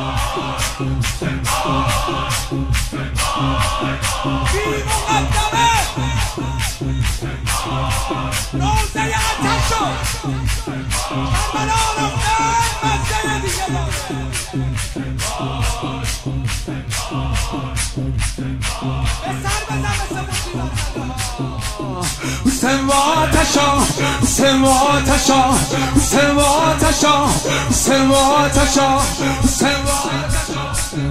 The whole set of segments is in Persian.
بی مقدمه روزه آتش شد کربلا رفتن مزه دیگه داره به سر بزن حسین و آتشا حسین و آتشا حسین و آتشا حسین و آتشا حسین و آتشا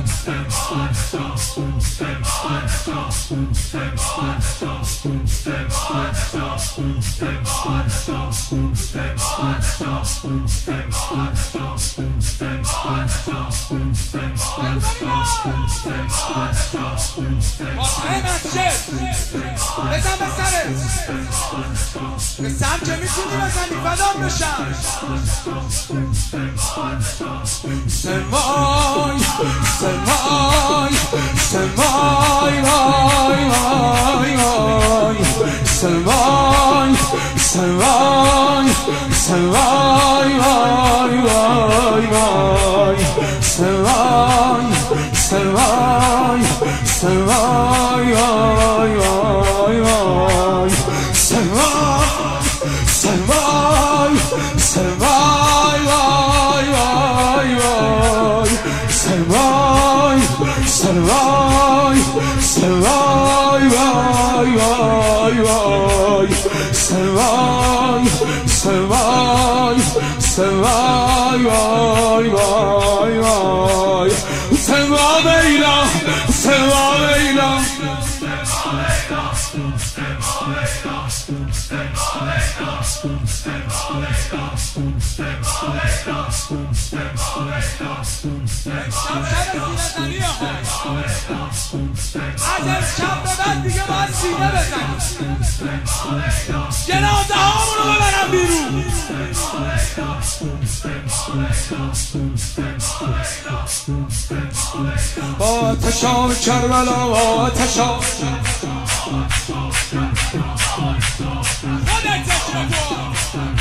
بزن به سرت به سم که میتونی بزنی فدام بشم سمای سمای سمای وای وای وای سمای سمای سمای وای وای وای سمای سمای سمای وای وای وای سمای سمای سمای وای وای وای سمای سمای سمای وای وای وای سمای سمای سمای وای وای وای سما بینا سما بینا از امشب به بعد دیگه باید سینه بزنیم جنازه هامونو ببرم بیرون آتشا کربلا آتشا خودت ذکر کن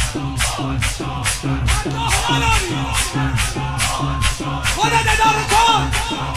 خودت اداره کن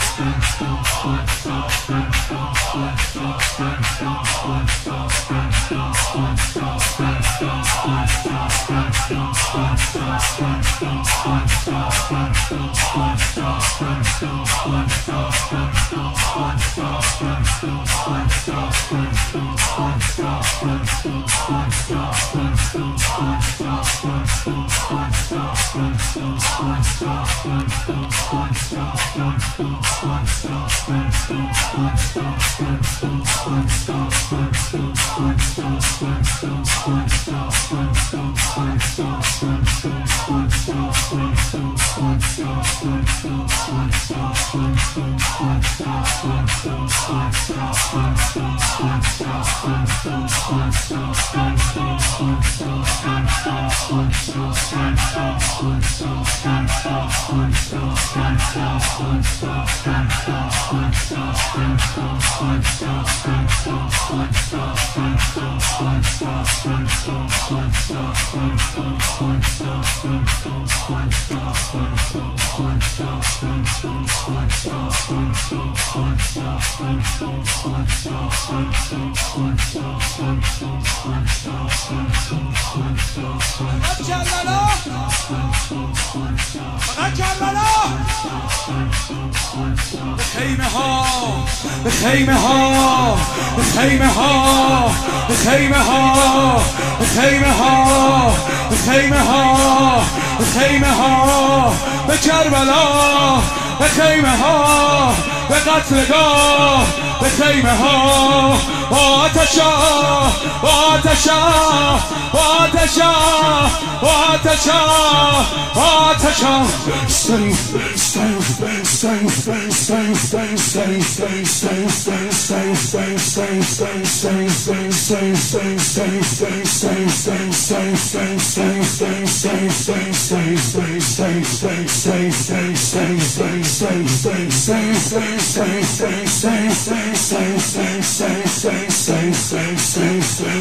خیمه ها خیمه ها خیمه ها خیمه ها خیمه ها خیمه ها خیمه ها به کربلا به خیمه ها به قتلگاه به خیمه ها آتشا آتشا آتشا آتشا آتشا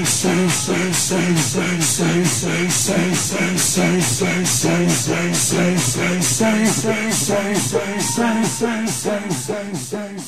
say